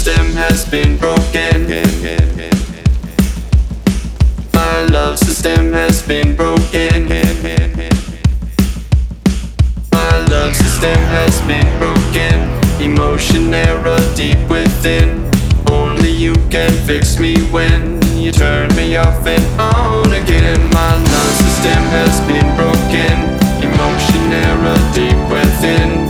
system has been broken. My love system has been broken. My love system has been broken. Emotion error deep within. Only you can fix me when you turn me off and on again. My love system has been broken. Emotion error deep within.